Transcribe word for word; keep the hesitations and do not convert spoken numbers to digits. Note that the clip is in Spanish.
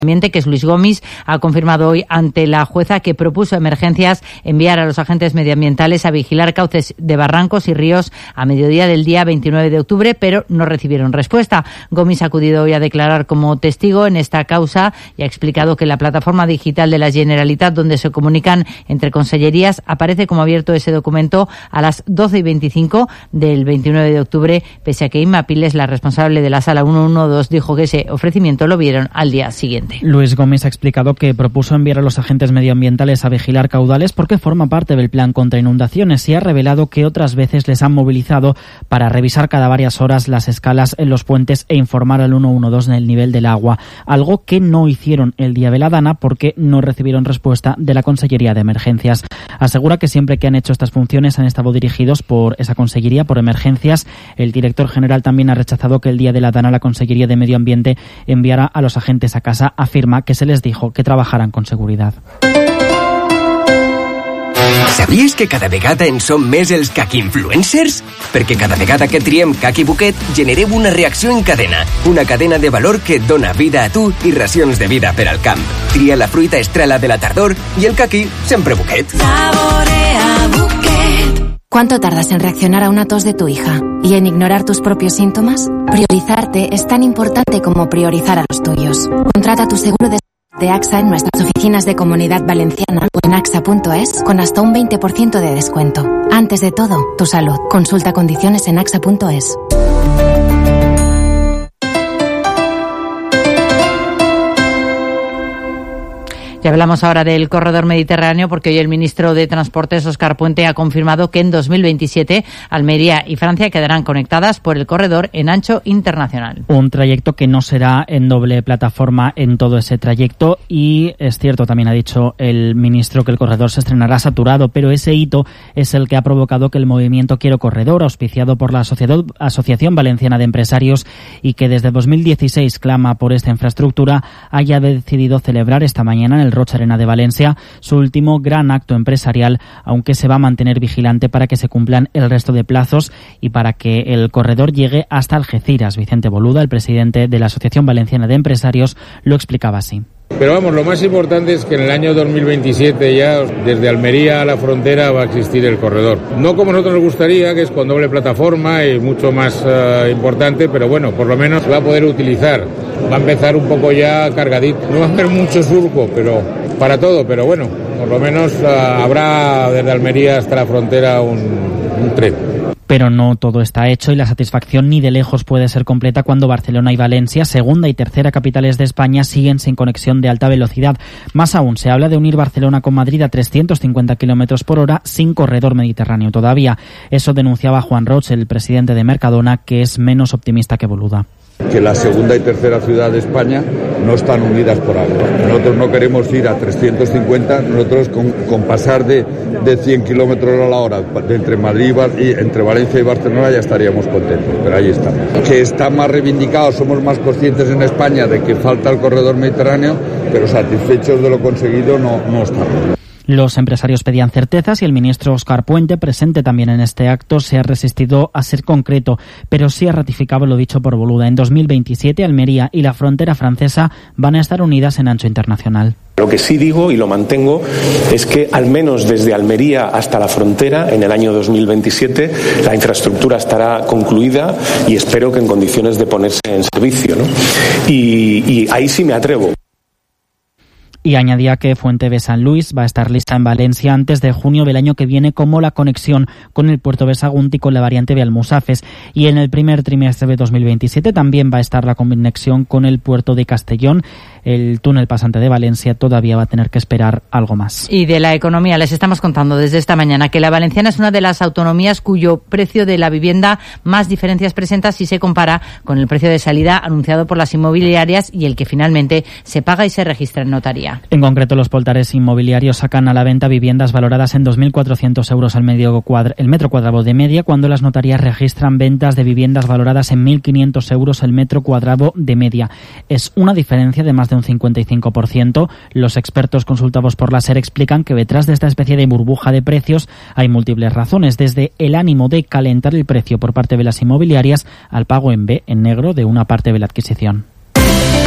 Ambiente, que es Luis Gomis, ha confirmado hoy ante la jueza que propuso emergencias enviar a los agentes medioambientales a vigilar cauces de barrancos y ríos a mediodía del día veintinueve de octubre, pero no recibieron respuesta. Gomis ha acudido hoy a declarar como testigo en esta causa y ha explicado que la plataforma digital de la Generalitat, donde se comunican entre consellerías, aparece como abierto ese documento a las doce y veinticinco del veintinueve de octubre, pese a que Inma Piles, la responsable de la sala ciento doce, dijo que ese ofrecimiento lo vieron al día siguiente. Luis Gómez ha explicado que propuso enviar a los agentes medioambientales a vigilar caudales porque forma parte del plan contra inundaciones y ha revelado que otras veces les han movilizado para revisar cada varias horas las escalas en los puentes e informar al ciento doce del nivel del agua, algo que no hicieron el día de la Dana porque no recibieron respuesta de la Consellería de Emergencias. Asegura que siempre que han hecho estas funciones han estado dirigidos por esa Consellería, por emergencias. El director general también ha rechazado que el día de la Dana la Consellería de Medio Ambiente enviara a los agentes a casa. Afirma que se les dijo que trabajaran con seguridad. Sabies que cada vegada en som més els kaki-influencers? Perquè cada vegada que triem Kaki Bouquet generem una reacció en cadena, una cadena de valor que et dona vida a tu i racions de vida per al camp. Tria la fruita estrela de la tardor i el kaki sempre Bouquet. Saborea Bouquet. ¿Cuánto tardas en reaccionar a una tos de tu hija y en ignorar tus propios síntomas? Priorizarte es tan importante como priorizar a los tuyos. Contrata tu seguro de de AXA en nuestras oficinas de Comunidad Valenciana o en axa punto es con hasta un veinte por ciento de descuento. Antes de todo, tu salud. Consulta condiciones en axa punto es. Ya hablamos ahora del corredor mediterráneo porque hoy el ministro de Transportes, Óscar Puente, ha confirmado que en dos mil veintisiete Almería y Francia quedarán conectadas por el corredor en ancho internacional. Un trayecto que no será en doble plataforma en todo ese trayecto y es cierto, también ha dicho el ministro que el corredor se estrenará saturado, pero ese hito es el que ha provocado que el movimiento Quiero Corredor, auspiciado por la Asociación Valenciana de Empresarios y que desde dos mil dieciséis clama por esta infraestructura, haya decidido celebrar esta mañana en el Roig Arena de Valencia su último gran acto empresarial, aunque se va a mantener vigilante para que se cumplan el resto de plazos y para que el corredor llegue hasta Algeciras. Vicente Boluda, el presidente de la Asociación Valenciana de Empresarios, lo explicaba así. Pero vamos, lo más importante es que en el año dos mil veintisiete ya desde Almería a la frontera va a existir el corredor. No como nosotros nos gustaría, que es con doble plataforma y mucho más uh, importante, pero bueno, por lo menos se va a poder utilizar. Va a empezar un poco ya cargadito. No va a haber mucho surco, pero para todo, pero bueno, por lo menos uh, habrá desde Almería hasta la frontera un, un tren. Pero no todo está hecho y la satisfacción ni de lejos puede ser completa cuando Barcelona y Valencia, segunda y tercera capitales de España, siguen sin conexión de alta velocidad. Más aún, se habla de unir Barcelona con Madrid a trescientos cincuenta kilómetros por hora sin corredor mediterráneo todavía. Eso denunciaba Juan Roig, el presidente de Mercadona, que es menos optimista que Boluda. Que la segunda y tercera ciudad de España no están unidas por algo. Nosotros no queremos ir a trescientos cincuenta, nosotros con, con pasar de, de cien kilómetros a la hora de entre Madrid y entre Valencia y Barcelona ya estaríamos contentos, pero ahí está. Que está más reivindicado, somos más conscientes en España de que falta el corredor mediterráneo, pero satisfechos de lo conseguido no, no estamos. Los empresarios pedían certezas y el ministro Óscar Puente, presente también en este acto, se ha resistido a ser concreto, pero sí ha ratificado lo dicho por Boluda. En dos mil veintisiete, Almería y la frontera francesa van a estar unidas en ancho internacional. Lo que sí digo y lo mantengo es que al menos desde Almería hasta la frontera en el año dos mil veintisiete la infraestructura estará concluida y espero que en condiciones de ponerse en servicio, ¿no? Y, y ahí sí me atrevo. Y añadía que Fuente de San Luis va a estar lista en Valencia antes de junio del año que viene como la conexión con el puerto de Sagunto y con la variante de Almusafes. Y en el primer trimestre de dos mil veintisiete también va a estar la conexión con el puerto de Castellón. El túnel pasante de Valencia todavía va a tener que esperar algo más. Y de la economía les estamos contando desde esta mañana que la valenciana es una de las autonomías cuyo precio de la vivienda más diferencias presenta si se compara con el precio de salida anunciado por las inmobiliarias y el que finalmente se paga y se registra en notaría. En concreto, los poltares inmobiliarios sacan a la venta viviendas valoradas en dos mil cuatrocientos euros al medio cuadra, el metro cuadrado de media, cuando las notarías registran ventas de viviendas valoradas en mil quinientos euros el metro cuadrado de media. Es una diferencia de más de un cincuenta y cinco por ciento. Los expertos consultados por la SER explican que detrás de esta especie de burbuja de precios hay múltiples razones, desde el ánimo de calentar el precio por parte de las inmobiliarias al pago en B, en negro, de una parte de la adquisición.